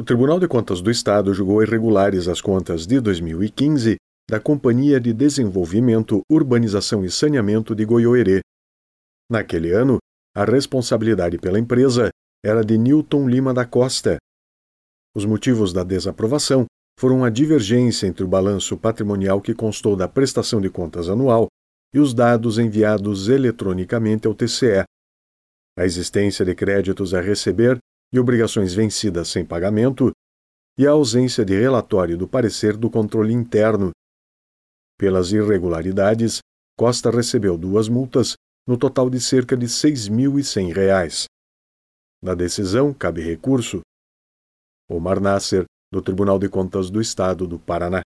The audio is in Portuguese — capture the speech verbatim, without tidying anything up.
O Tribunal de Contas do Estado julgou irregulares as contas de dois mil e quinze da Companhia de Desenvolvimento, Urbanização e Saneamento de Goiôerê. Naquele ano, a responsabilidade pela empresa era de Nilton Lima da Costa. Os motivos da desaprovação foram a divergência entre o balanço patrimonial que constou da prestação de contas anual e os dados enviados eletronicamente ao T C E, a existência de créditos a receber e obrigações vencidas sem pagamento, e a ausência de relatório do parecer do controle interno. Pelas irregularidades, Costa recebeu duas multas, no total de cerca de seis mil e cem reais. Na decisão, cabe recurso. Omar Nasser, do Tribunal de Contas do Estado do Paraná.